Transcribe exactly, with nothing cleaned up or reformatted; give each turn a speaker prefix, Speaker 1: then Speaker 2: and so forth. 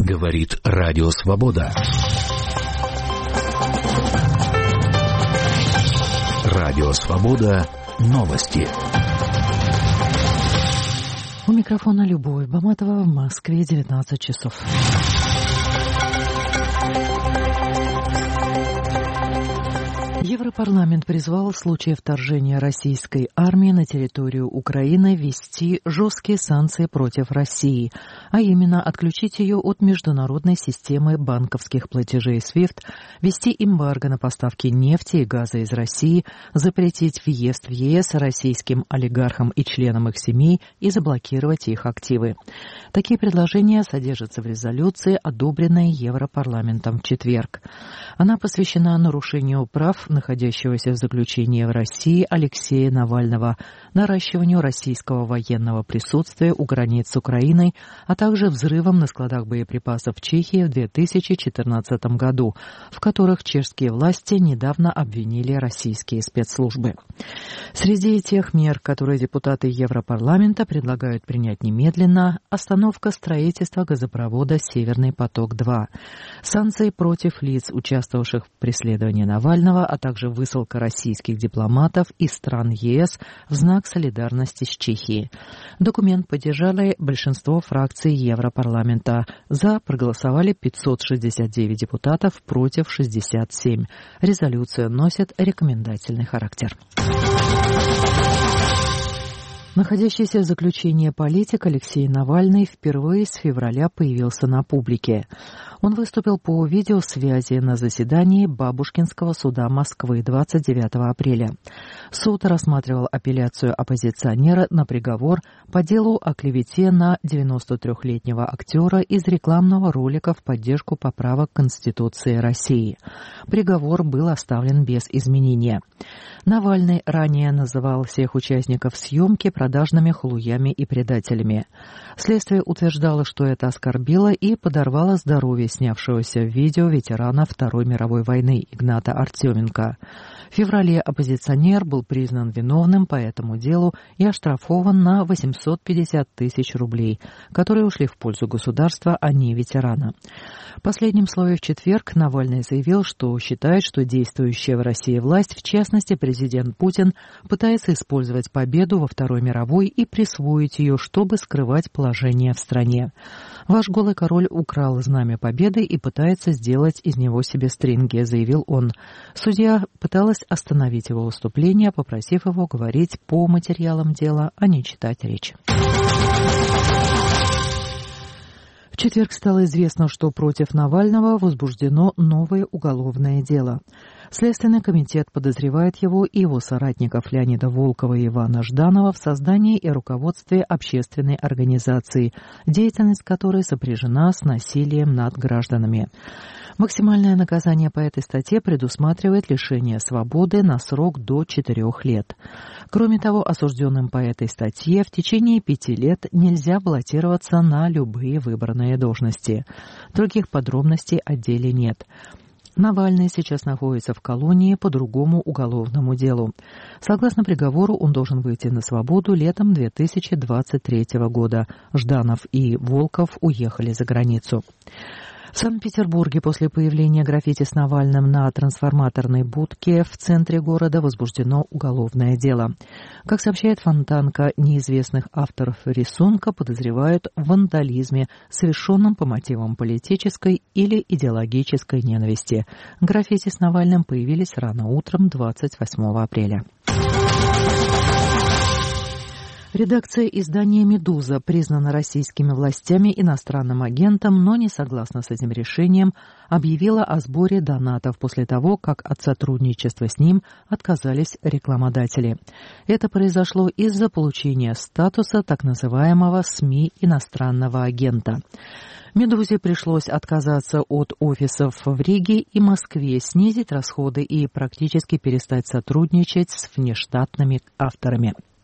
Speaker 1: Говорит Радио Свобода. Радио Свобода. Новости.
Speaker 2: У микрофона Любовь Баматова, в Москве девятнадцать часов. Европарламент призвал в случае вторжения российской армии на территорию Украины ввести жесткие санкции против России, а именно отключить ее от международной системы банковских платежей свифт, ввести эмбарго на поставки нефти и газа из России, запретить въезд в ЕС российским олигархам и членам их семей и заблокировать их активы. Такие предложения содержатся в резолюции, одобренной Европарламентом в четверг. Она посвящена нарушению прав находящегося в заключении в России Алексея Навального, наращиванию российского военного присутствия у границ с Украиной, а также взрывам на складах боеприпасов в Чехии в две тысячи четырнадцатом году, в которых чешские власти недавно обвинили российские спецслужбы. Среди тех мер, которые депутаты Европарламента предлагают принять немедленно, остановка строительства газопровода «Северный поток-два», санкции против лиц, участвовавших в преследовании Навального, а также высылка российских дипломатов из стран ЕС в знак солидарности с Чехией. Документ поддержали большинство фракций Европарламента. За проголосовали пятьсот шестьдесят девять депутатов, против шестьдесят семь. Резолюция носит рекомендательный характер. Находящийся в заключении политик Алексей Навальный впервые с февраля появился на публике. Он выступил по видеосвязи на заседании Бабушкинского суда Москвы двадцать девятого апреля. Суд рассматривал апелляцию оппозиционера на приговор по делу о клевете на девяностотрёхлетнего актера из рекламного ролика в поддержку поправок Конституции России. Приговор был оставлен без изменения. Навальный ранее называл всех участников съемки продажными халуями и предателями. Следствие утверждало, что это оскорбило и подорвало здоровье снявшегося в видео ветерана Второй мировой войны Игната Артеменко. В феврале оппозиционер был признан виновным по этому делу и оштрафован на восемьсот пятьдесят тысяч рублей, которые ушли в пользу государства, а не ветерана. В последнем слове в четверг Навальный заявил, что считает, что действующая в России власть, в частности президент Путин, пытается использовать победу во Второй мировой и присвоить ее, чтобы скрывать положение в стране. «Ваш голый король украл знамя победы и пытается сделать из него себе стринги», — заявил он. Судья пыталась остановить его выступление, попросив его говорить по материалам дела, а не читать речь. В четверг стало известно, что против Навального возбуждено новое уголовное дело. Следственный комитет подозревает его и его соратников Леонида Волкова и Ивана Жданова в создании и руководстве общественной организации, деятельность которой сопряжена с насилием над гражданами. Максимальное наказание по этой статье предусматривает лишение свободы на срок до четырех лет. Кроме того, осужденным по этой статье в течение пяти лет нельзя баллотироваться на любые выбранные должности. Других подробностей о деле нет. Навальный сейчас находится в колонии по другому уголовному делу. Согласно приговору, он должен выйти на свободу летом две тысячи двадцать третьего года. Жданов и Волков уехали за границу. В Санкт-Петербурге после появления граффити с Навальным на трансформаторной будке в центре города возбуждено уголовное дело. Как сообщает Фонтанка, неизвестных авторов рисунка подозревают в вандализме, совершенном по мотивам политической или идеологической ненависти. Граффити с Навальным появились рано утром двадцать восьмого апреля. Редакция издания «Медуза» признана российскими властями иностранным агентом, но не согласно с этим решением объявила о сборе донатов после того, как от сотрудничества с ним отказались рекламодатели. Это произошло из-за получения статуса так называемого СМИ иностранного агента. «Медузе» пришлось отказаться от офисов в Риге и Москве, снизить расходы и практически перестать сотрудничать с внештатными авторами.